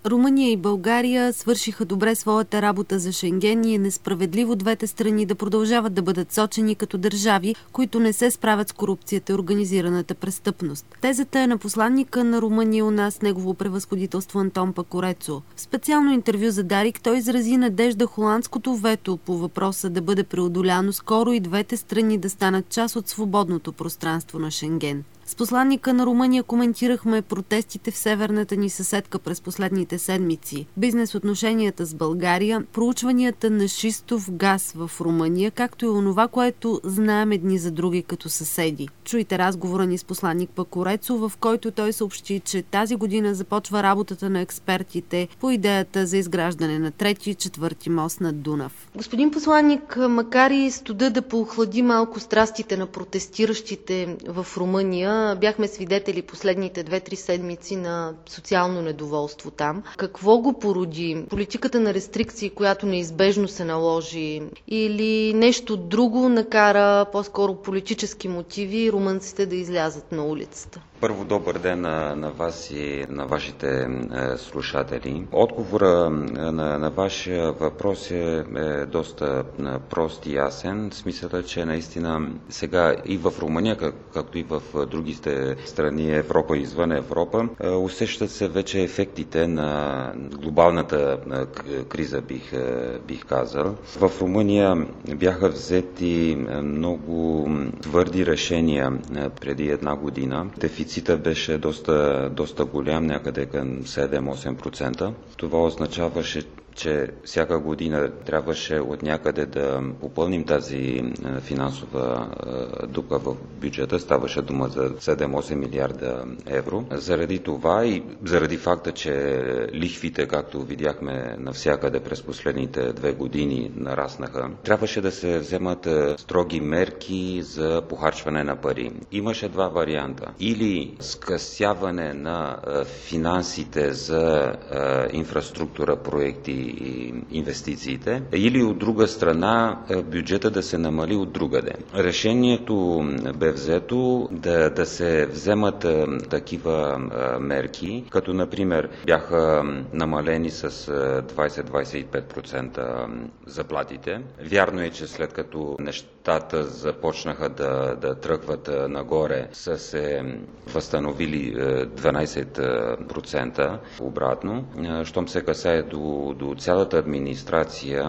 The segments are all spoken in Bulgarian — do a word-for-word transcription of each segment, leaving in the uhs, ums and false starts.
Румъния и България свършиха добре своята работа за Шенген и е несправедливо двете страни да продължават да бъдат сочени като държави, които не се справят с корупцията и организираната престъпност. Тезата е на посланника на Румъния у нас, негово превъзходителство Антон Пакорецо. В специално интервю за Дарик той изрази надежда холандското вето по въпроса да бъде преодоляно скоро и двете страни да станат част от свободното пространство на Шенген. С посланника на Румъния коментирахме протестите в северната ни съседка през последните седмици, бизнес отношенията с България, проучванията на шистов газ в Румъния, както и онова, което знаем едни за други като съседи. Чуйте разговора ни с посланник Пакорецо, в който той съобщи, че тази година започва работата на експертите по идеята за изграждане на трети и четвърти мост над Дунав. Господин посланник, макар и студа да поохлади малко страстите на протестиращите в Румъния, бяхме свидетели последните две-три седмици на социално недоволство там. Какво го породи? Политиката на рестрикции, която неизбежно се наложи, или нещо друго накара по-скоро политически мотиви румънците да излязат на улицата? Първо, добър ден на, на вас и на вашите е, слушатели. Отговора на, на вашия въпрос е, е доста е, прост и ясен. Смисълът, че наистина сега и в Румъния, как, както и в другите страни Европа и извън Европа, е, усещат се вече ефектите на глобалната е, криза, бих, е, бих казал. В Румъния бяха взети много твърди решения е, преди една година. Дефицит Дефицитът беше доста, доста голям, някъде към седем-осем процента. Това означаваше, че всяка година трябваше от някъде да попълним тази финансова дупка в бюджета. Ставаше дума за седем-осем милиарда евро. Заради това и заради факта, че лихвите, както видяхме навсякъде през последните две години, нараснаха, трябваше да се вземат строги мерки за похарчване на пари. Имаше два варианта. Или скъсяване на финансите за инфраструктура, проекти и инвестициите, или от друга страна бюджета да се намали от другаде. Решението бе взето да, да се вземат такива мерки, като например бяха намалени с двайсет-двайсет и пет процента заплатите. Вярно е, че след като нещата започнаха да, да тръгват нагоре, са се възстановили дванайсет процента обратно. Щом се касае до, до цялата администрация,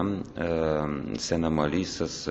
се намали с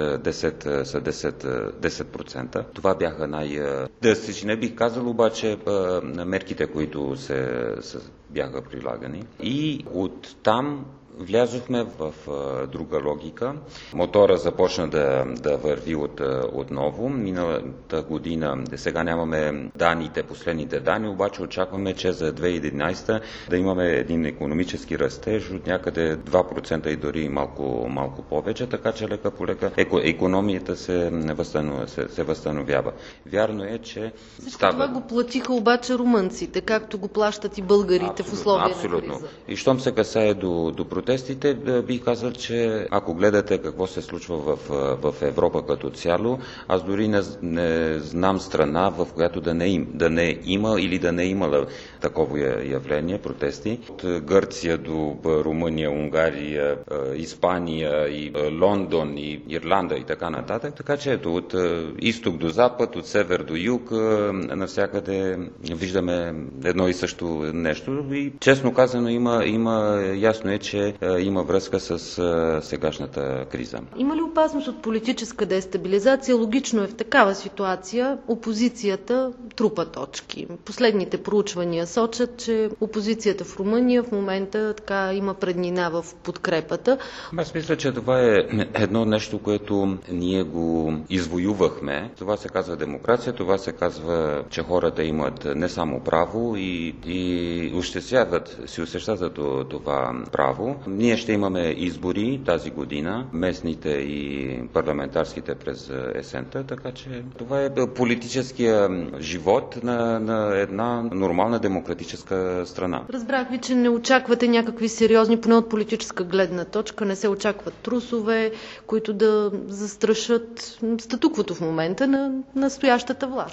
десет процента. Това бяха най... Да си не бих казал обаче мерките, които се, се бяха прилагани. И оттам влязохме в а, друга логика. Мотора започна да, да върви от, отново. Миналата година, сега нямаме данните, последните данни, обаче очакваме, че за две хиляди и единайсета да имаме един икономически растеж от някъде два процента и дори малко, малко повече, така че лека по лека еко, икономията се, възстанов, се, се възстановява. Вярно е, че Всичко става... това го платиха обаче румънците, както го плащат и българите абсолютно, в условия абсолютно. на криза. И щом се касае до, до протестите, бих казал, че ако гледате какво се случва в, в Европа като цяло, аз дори не, не знам страна, в която да не, им, да не има или да не имала такова явление, протести. От Гърция до Румъния, Унгария, Испания и Лондон и Ирландия и така нататък. Така че ето, от изток до запад, от север до юг, навсякъде виждаме едно и също нещо. И честно казано, има, има ясно е, че има връзка с сегашната криза. Има ли опасност от политическа дестабилизация? Логично е в такава ситуация опозицията трупа точки. Последните проучвания сочат, че опозицията в Румъния в момента така има преднина в подкрепата. Аз мисля, че това е едно нещо, което ние го извоювахме. Това се казва демокрация, това се казва, че хората имат не само право и, и ощетяват, си усещат това право. Ние ще имаме избори тази година, местните и парламентарските през есента, така че това е политическия живот на, на една нормална демократическа страна. Разбрах ви, че не очаквате някакви сериозни, поне от политическа гледна точка, не се очакват трусове, които да застрашат статуквото в момента на настоящата власт.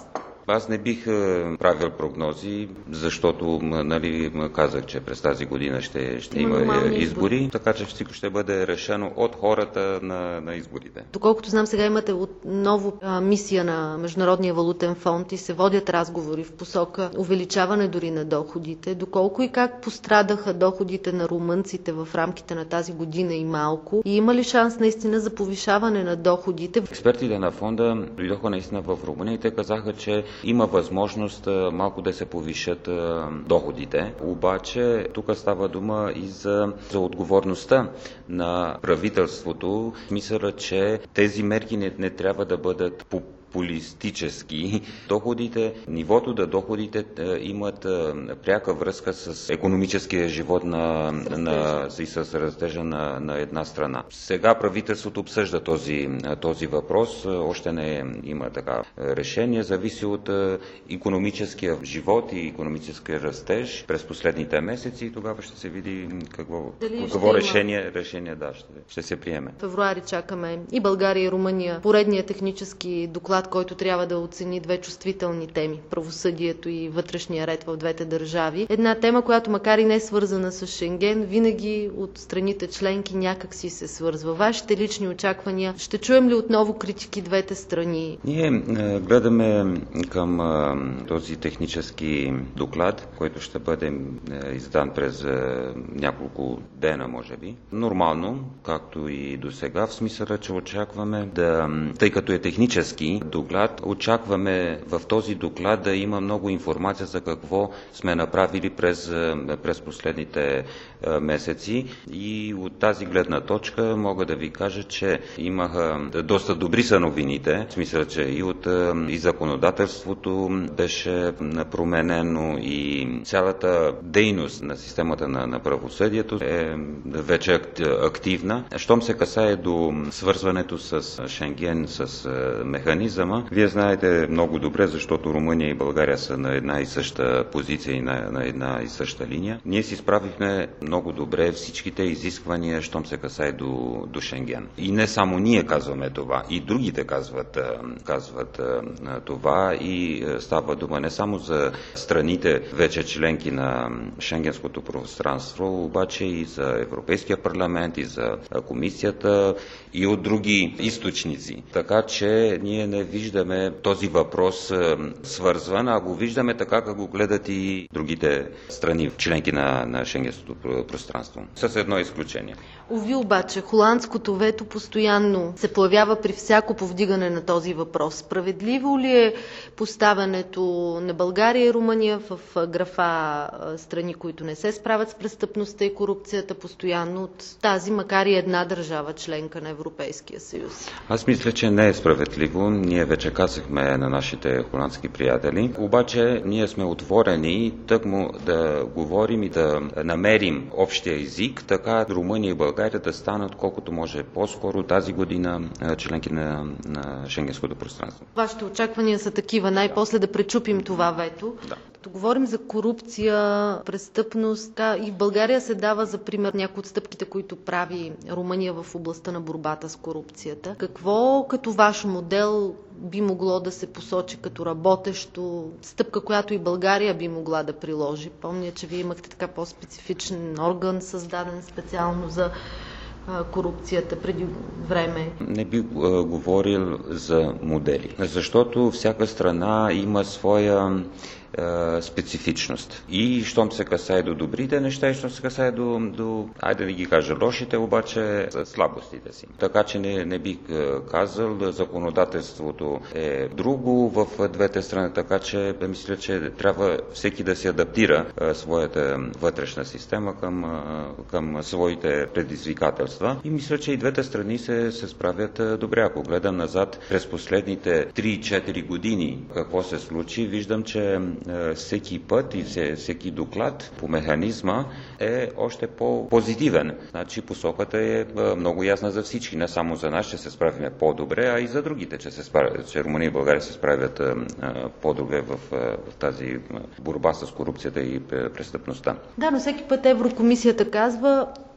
Аз не бих правил прогнози, защото нали, казах, че през тази година ще, ще има, има избори, избори, така че всичко ще бъде решено от хората на, на изборите. Доколкото знам, сега имате отново а, мисия на Международния валутен фонд и се водят разговори в посока увеличаване дори на доходите. Доколко и как пострадаха доходите на румънците в рамките на тази година и малко? И има ли шанс наистина за повишаване на доходите? Експертите на фонда дойдоха наистина в Румъния и те казаха, че има възможност малко да се повишат доходите. Обаче тук става дума и за, за отговорността на правителството. Мисля, че тези мерки не, не трябва да бъдат по популистически. Доходите, нивото на доходите имат пряка връзка с икономическия живот на, на, и с растежа на, на една страна. Сега правителството обсъжда този, този въпрос. Още не има така решение. Зависи от икономическия живот и икономическия растеж през последните месеци и тогава ще се види какво, какво решение, решение да, ще, ще се приеме. В февруари чакаме и България и Румъния поредния технически доклад, който трябва да оцени две чувствителни теми – правосъдието и вътрешния ред в двете държави. Една тема, която макар и не е свързана с Шенген, винаги от страните членки някак си се свързва. Вашите лични очаквания, ще чуем ли отново критики двете страни? Ние е, гледаме към е, този технически доклад, който ще бъде е, издан през е, няколко дена, може би. Нормално, както и до сега, в смисъла, че очакваме да, тъй като е технически доклад, очакваме в този доклад да има много информация за какво сме направили през, през последните месеци и от тази гледна точка мога да ви кажа, че имаха доста добри са новините, в смисъл, че и от и законодателството беше променено и цялата дейност на системата на, на правосъдието е вече активна. Щом се касае до свързването с Шенген, с механизъма, вие знаете много добре, защото Румъния и България са на една и съща позиция и на, на една и съща линия. Ние си справихме много добре всичките изисквания, щом се касае до, до Шенген. И не само ние казваме това, и другите казват, казват това и става дума не само за страните вече членки на Шенгенското пространство, обаче и за Европейския парламент, и за комисията, и от други източници. Така че ние не виждаме този въпрос свързван, а го виждаме така, как го гледат и другите страни, членки на, на Шенгенското пространство. С едно изключение. Ови обаче, холандското вето постоянно се появява при всяко повдигане на този въпрос. Справедливо ли е поставянето на България и Румъния в графа страни, които не се справят с престъпността и корупцията постоянно от тази, макар и една държава, членка на Европейския съюз? Аз мисля, че не е справедливо. Ние вече казахме на нашите холандски приятели. Обаче ние сме отворени тъкмо да говорим и да намерим общия език, така Румъния и България да станат колкото може по-скоро тази година членки на, на Шенгенското пространство. Вашите очаквания са такива, най-после да пречупим това вето. Да. Като говорим за корупция, престъпност, и в България се дава за пример някои от стъпките, които прави Румъния в областта на борбата с корупцията. Какво като ваш модел би могло да се посочи като работещо, стъпка, която и България би могла да приложи? Помня, че вие имахте така по-специфичен орган, създаден специално за корупцията преди време. Не би а, говорил за модели, защото всяка страна има своя специфичност. И щом се касае до добрите неща, и щом се касае до, до айде да ги кажа, лошите, обаче слабостите си. Така че не, не бих казал, законодателството е друго в двете страни, така че мисля, че трябва всеки да се адаптира а, своята вътрешна система към, а, към своите предизвикателства. И мисля, че и двете страни се, се справят а, добре. Ако гледам назад през последните три-четири години какво се случи, виждам, че всеки път и всеки доклад по механизма е още по-позитивен. Значи посоката е много ясна за всички, не само за нас, че се справим по-добре, а и за другите, че, се справят, че Румъния и България се справят по-добре в, в тази борба с корупцията и престъпността. Да, но всеки път Еврокомисията казва,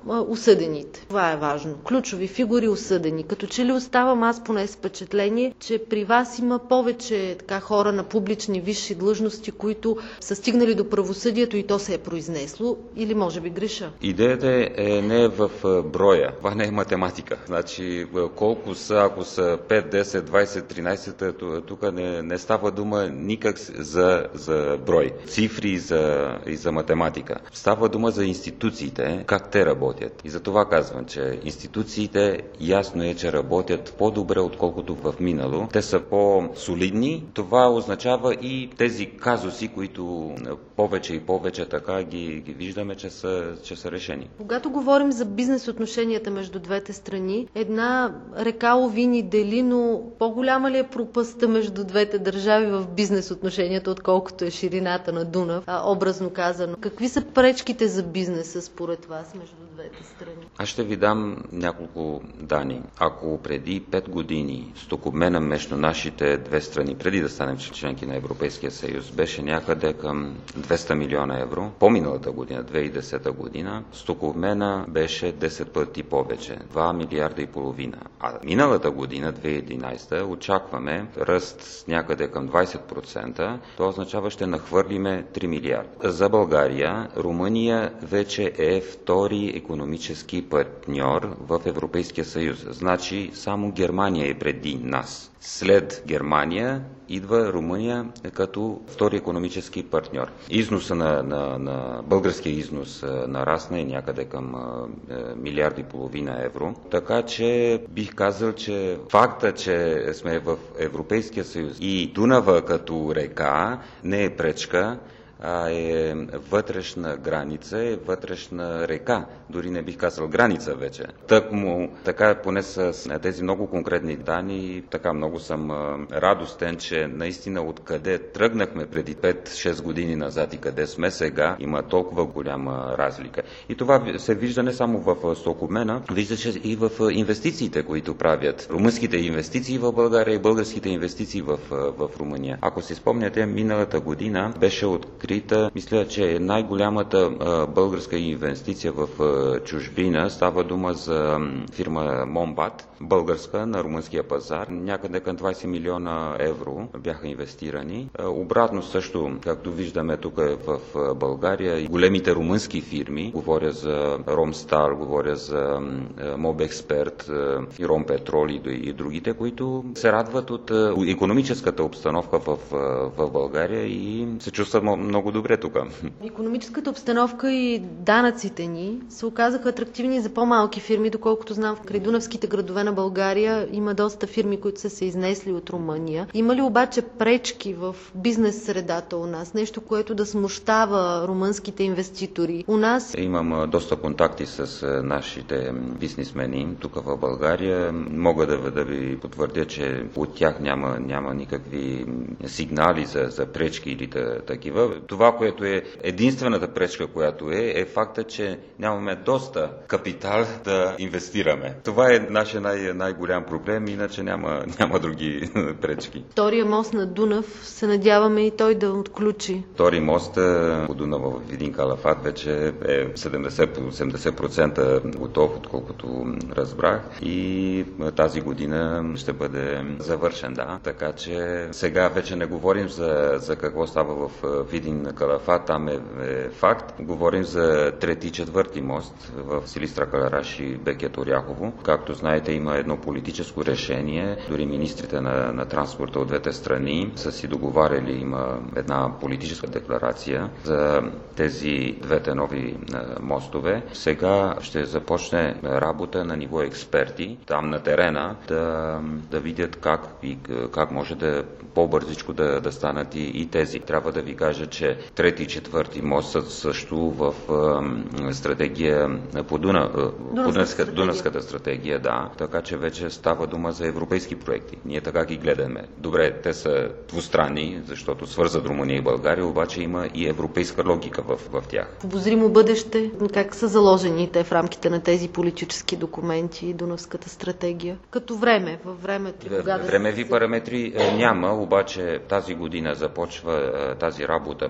осъдените. Това е важно. Ключови фигури осъдени. Като че ли оставам аз поне с впечатление, че при вас има повече така хора на публични висши длъжности, които са стигнали до правосъдието и то се е произнесло, или може би греша? Идеята е не в броя. Това не е математика. Значи колко са, ако са пет, десет, двайсет, тринайсет, тук не, не става дума никак за, за брой. Цифри за, и за математика. Става дума за институциите, как те работят. И за това казвам, че институциите ясно е, че работят по-добре, отколкото в минало. Те са по-солидни. Това означава и тези казуси, които повече и повече така ги, ги виждаме, че са, че са решени. Когато говорим за бизнес отношенията между двете страни, една река Овини дели, но по-голяма ли е пропастта между двете държави в бизнес отношенията, отколкото е ширината на Дунав, а, образно казано? Какви са пречките за бизнеса според вас между двете страни? Аз ще ви дам няколко данни. Ако преди пет години стокобмена между нашите две страни, преди да станем членки на Европейския съюз, беше някъде към двеста милиона евро, по-миналата година, две хиляди и десета година, стокобмена беше десет пъти повече, два милиарда и половина. А миналата година, две хиляди и единайсета, очакваме ръст някъде към двайсет процента, това означава ще нахвърлиме три милиарда. За България, Румъния вече е втори икономически партньор в Европейския съюз. Значи само Германия е преди нас. След Германия идва Румъния като втори икономически партньор. Износа на, на, на българския износ нарасна и някъде към е, милиард и половина евро. Така че бих казал, че факта, че сме в Европейския съюз и Дунава като река не е пречка, а е вътрешна граница, е вътрешна река. Дори не бих казал граница вече. Так му, така поне с тези много конкретни данни, така много съм радостен, че наистина откъде тръгнахме преди пет-шест години назад и къде сме сега, има толкова голяма разлика. И това се вижда не само в стокобмена, вижда се и в инвестициите, които правят. Румънските инвестиции в България и българските инвестиции в, в Румъния. Ако си спомняте, миналата година беше открит, мисля, че е най-голямата а, българска инвестиция в а, чужбина. Става дума за фирма Момбат, българска на румънския пазар. Някъде към двайсет милиона евро бяха инвестирани. А, обратно също, както виждаме тук в а, България, големите румънски фирми, говоря за Ромстар, говоря за Мобексперт, и Ромпетрол и, и другите, които се радват от а, икономическата обстановка в, а, в България и се чувстват много добре тук. Икономическата обстановка и данъците ни се оказаха атрактивни за по-малки фирми, доколкото знам, в крайдунавските градове на България има доста фирми, които са се изнесли от Румъния. Има ли обаче пречки в бизнес средата у нас? Нещо, което да смущава румънските инвеститори у нас? Имам доста контакти с нашите бизнесмени тук в България. Мога да, да ви потвърдя, че от тях няма, няма никакви сигнали за, за пречки или да, такива. Това, което е единствената пречка, която е, е факта, че нямаме доста капитал да инвестираме. Това е нашия най- най-голям проблем, иначе няма, няма други пречки. Втория мост на Дунав се надяваме и той да отключи. Втори мост по Дунава в Видин Калафат вече е седемдесет до осемдесет процента готов, отколкото разбрах, и тази година ще бъде завършен, да. Така че сега вече не говорим за, за какво става в Видин Калафат, там е, е факт. Говорим за трети и четвърти мост в Силистра Калараш и Бекет Оряхово. Както знаете, има едно политическо решение. Дори министрите на, на транспорта от двете страни са си договаряли, има една политическа декларация за тези двете нови мостове. Сега ще започне работа на ниво експерти, там на терена, да, да видят как, и, как може да по-бързичко да, да станат и, и тези. Трябва да ви кажа, че трети и четвърти мост са също в е, стратегия по Дуна, Дунавската, Дунавската стратегия, да. Така че вече става дума за европейски проекти. Ние така ги гледаме. Добре, те са двустранни, защото свързват Румъния и България, обаче има и европейска логика в, в тях. В обозримо бъдеще, как са заложени те в рамките на тези политически документи и Дунавската стратегия? Като време, във времето. В, времеви параметри е, няма, обаче тази година започва е, тази работа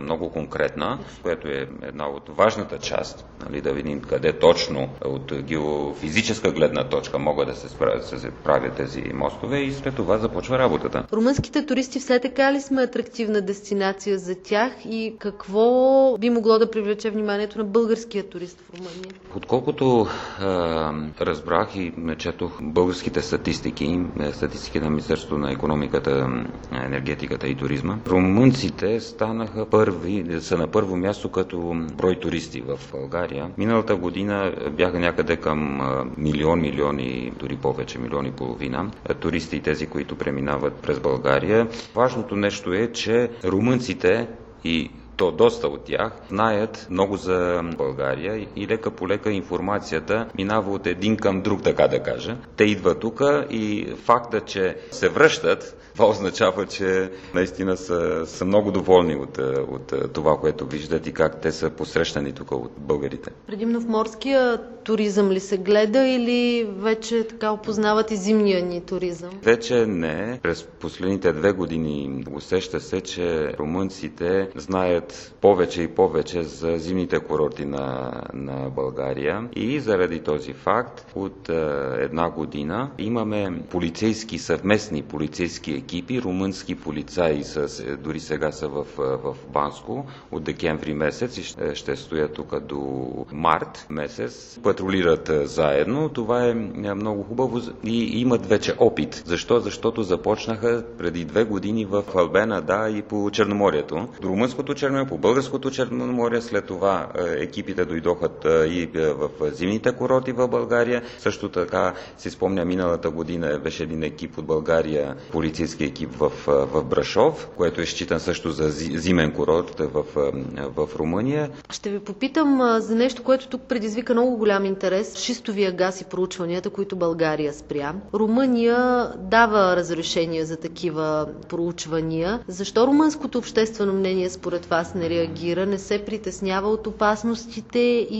много конкретна, което е една от важната част, нали, да видим къде точно от геофизическа гледна точка могат да се, справят, се правят тези мостове и след това започва работата. Румънските туристи все така ли сме атрактивна дестинация за тях и какво би могло да привлече вниманието на българския турист в Румъния? Отколкото е, разбрах и четох българските статистики, статистики на Министерството на икономиката, енергетиката и туризма, румънците станаха първи, са на първо място като брой туристи в България. Миналата година бяха някъде към милион, милиони, дори повече, милиони и половина туристи и тези, които преминават през България. Важното нещо е, че румънците и то доста от тях знаят много за България и лека по лека информацията минава от един към друг, така да кажа. Те идват тук и факта, че се връщат, това означава, че наистина са, са много доволни от, от това, което виждат и как те са посрещани тук от българите. Предимно в морския туризъм ли се гледа или вече така опознават и зимния ни туризъм? Вече не. През последните две години усеща се, че румънците знаят повече и повече за зимните курорти на, на България и заради този факт от е, една година имаме полицейски, съвместни полицейски екипи, румънски полицаи с, дори сега са в, в Банско от декември месец и ще, ще стоят тук до март месец. Патрулират заедно. Това е много хубаво и имат вече опит. Защо? Защото започнаха преди две години в Албена, да, и по Черноморието. До румънското Черноморие, по българското Черноморие, след това екипите дойдоха и в зимните курорти в България. Също така си спомня, миналата година беше един екип от България, полицейски екип в, в Брашов, което е считан също за зимен курорт в, в Румъния. Ще ви попитам за нещо, което тук предизвика много голям интерес. Шистовия газ и проучванията, които България спря. Румъния дава разрешение за такива проучвания. Защо румънското обществено мнение според вас не реагира, не се притеснява от опасностите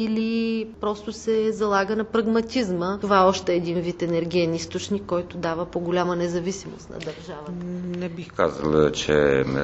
или просто се залага на прагматизма? Това е още един вид енергиен източник, който дава по-голяма независимост на държавата. Не бих казал, че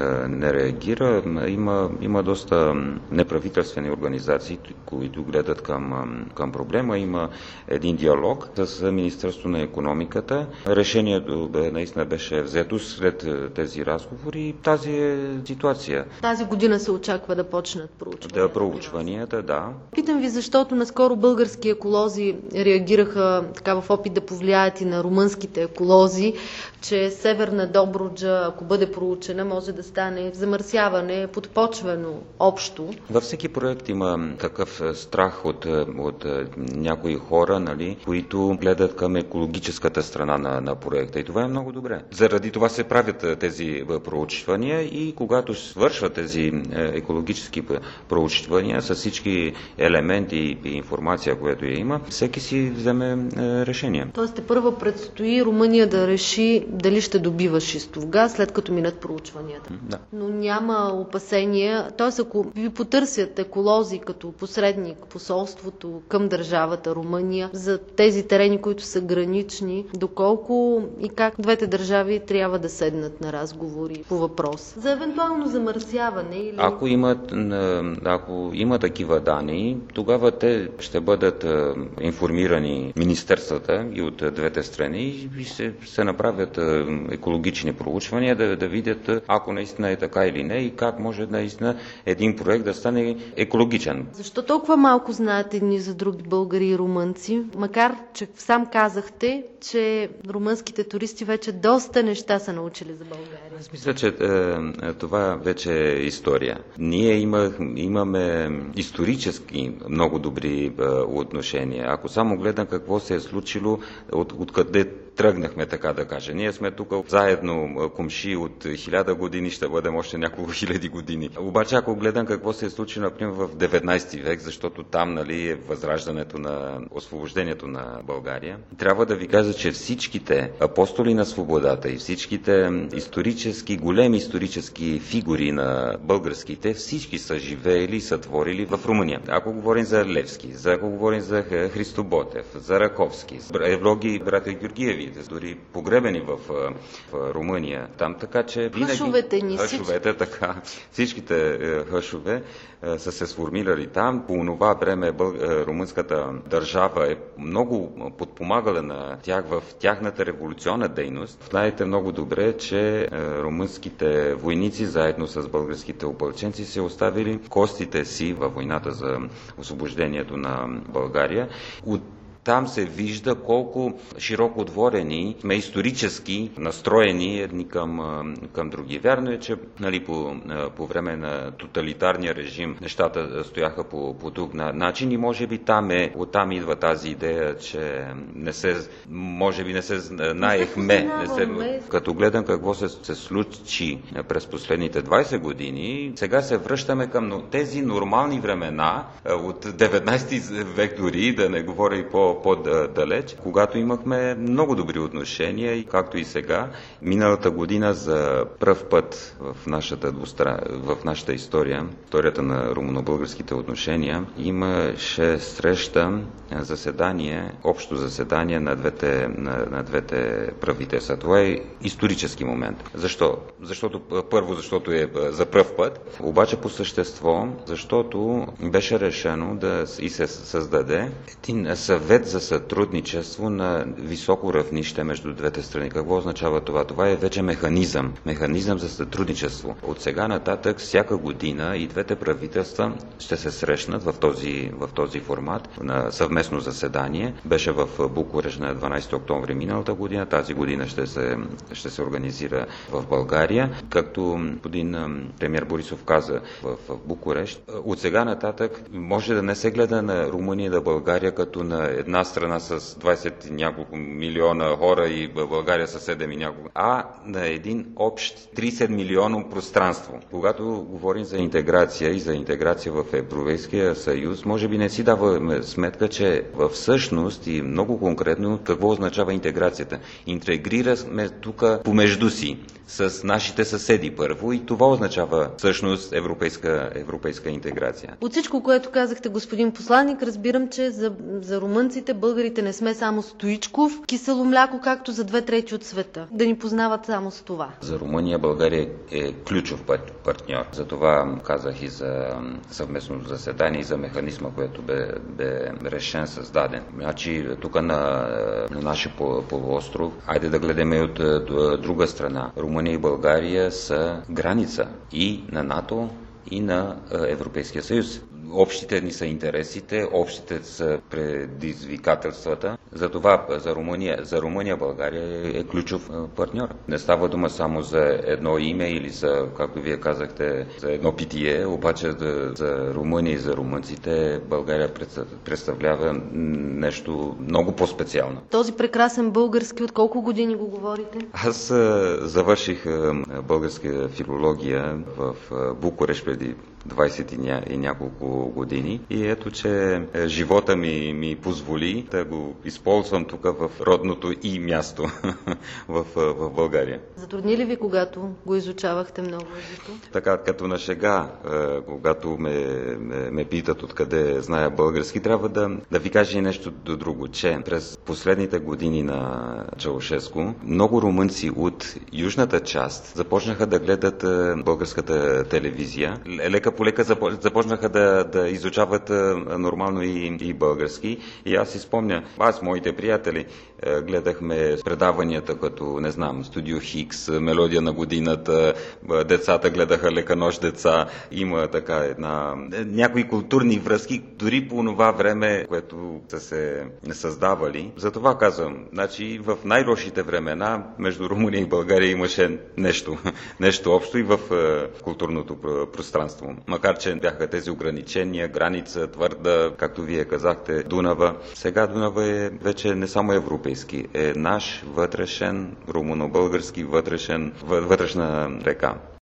не реагира. Има, има доста неправителствени организации, които гледат към, към проблема. Има един диалог с Министерството на икономиката. Решението наистина беше взето след тези разговори. Тази е ситуация. Тази година се очаква да почнат проучванията. Да, проучванията, да. Питам ви, защото наскоро български еколози реагираха така в опит да повлияят и на румънските еколози, че Северна Добруджа, ако бъде проучена, може да стане замърсяване подпочвено общо. Във всеки проект има такъв страх от, от някои хора, нали, които гледат към екологическата страна на, на проекта. И това е много добре. Заради това се правят тези проучвания и когато свършват тези екологически проучвания с всички елементи и информация, която я има, всеки си вземе решение. Тоест те първо предстои Румъния да реши дали ще добива шистов газ, след като минат проучванията. Да. Но няма опасения. Т.е. ако ви потърсят еколози като посредник, посолството към държавата Румъния за тези терени, които са гранични, доколко и как двете държави трябва да седнат на разговори по въпрос за евентуално замърсяване или... Ако имат, ако има такива данни, тогава те ще бъдат информирани министерствата и от двете страни и се, се направят екологични проучвания, да, да видят ако наистина е така или не и как може наистина един проект да стане екологичен. Защо толкова малко знаят едни за други българи и румънци? Макар, че сам казахте, че румънските туристи вече доста неща са научили за България. Аз мисля, че е, това вече е история. Ние има, имаме исторически много добри е, отношения. Ако само гледам какво се е случило, от, откъде тръгнахме, така да кажа. Ние сме тук заедно комши от хиляда години, ще бъдем още няколко хиляди години. Обаче, ако гледам какво се е случило, например, в деветнайсети век, защото там, нали, е възраждането на освобождението на България, трябва да ви кажа, че всичките апостоли на свободата и всичките исторически, големи исторически фигури на българския Левските, всички са живеели и са творили в Румъния. Ако говорим за Левски, за, ако говорим за Христо Ботев, за Раковски, евлоги братя Георгиеви, дори погребени в, в Румъния, там така че винаги... Хъшовете ни Хъшовете, така, всичките хъшове са се сформирали там. По това време бъл... румънската държава е много подпомагала на тях в тяхната революционна дейност. Знаете много добре, че румънските войници заедно с българските опълченци се оставили костите си във войната за освобождението на България. От Там се вижда колко широко отворени сме исторически настроени едни към, към други. Вярно е, че нали, по, по време на тоталитарния режим нещата стояха по, по друг начин и може би там е, оттам идва тази идея, че не се, може би не се знаехме. Не се, като гледам какво се, се случи през последните двайсет години, сега се връщаме към тези нормални времена от деветнайсети век дори, да не говоря и по по-далеч, когато имахме много добри отношения, както и сега. Миналата година за пръв път в нашата, двустра... в нашата история, историята на румъно-българските отношения, имаше среща, заседание, общо заседание на двете, на, на двете правителства. Това е исторически момент. Защо? Защото, първо, защото е за пръв път, обаче по същество, защото беше решено да и се създаде един съвет за сътрудничество на високо равнище между двете страни. Какво означава това? Това е вече механизъм. Механизъм за сътрудничество. От сега нататък, всяка година и двете правителства ще се срещнат в този, в този формат на съвместно заседание. Беше в Букурещ на дванайсети октомври миналата година. Тази година ще се, ще се организира в България. Както господин премиер Борисов каза в, в Букурещ, от сега нататък може да не се гледа на Румъния и на България като на една страна с двайсет и няколко милиона хора и България с седем и няколко, а на един общ трийсет милионно пространство. Когато говорим за интеграция и за интеграция в Европейския съюз, може би не си даваме сметка, че в същност и много конкретно какво означава интеграцията. Интегрираме тук помежду си с нашите съседи първо и това означава всъщност европейска, европейска интеграция. От всичко, което казахте, господин посланник, разбирам, че за, за румънците, българите не сме само Стоичков, кисело мляко, както за две трети от света. Да ни познават само с това. За Румъния България е ключов партньор. Затова казах и за съвместно заседание и за механизма, който бе, бе решен, създаден. Значи тук на, на нашия полуостров, айде да гледаме от друга страна. Румъния и България са граница и на НАТО, и на Европейския съюз. Общите ни са интересите, общите са предизвикателствата. Затова за Румъния, за Румъния България е ключов партньор. Не става дума само за едно име или за, както вие казахте, за едно питие, обаче за, за Румъния и за румънците България представлява нещо много по-специално. Този прекрасен български, от колко години го говорите? Аз завърших българска филология в Букурещ преди двайсет и няколко години и ето, че живота ми, ми позволи да го използвам тук в родното и място в, в България. Затрудни ли ви, когато го изучавахте много езика? Така, като на шега, когато ме, ме, ме питат откъде зная български, трябва да, да ви кажа и нещо друго, че през последните години на Чаушеску много румънци от южната част започнаха да гледат българската телевизия. Лека по лека започнаха да, да изучават нормално и, и български. И аз си спомня, аз, моите приятели, гледахме предаванията като, не знам, Студио Хикс, Мелодия на годината, децата гледаха Лека нощ деца. Има така една... някои културни връзки, дори по това време, което са се създавали. Затова казвам, значи в най-лошите времена между Румъния и България имаше нещо, нещо общо и в културното пространство. Макар че бяха тези ограничения, граница, твърда, както вие казахте, Дунава. Сега Дунава е вече не само европейски, е наш вътрешен, румъно-български вътрешен, вътрешна река.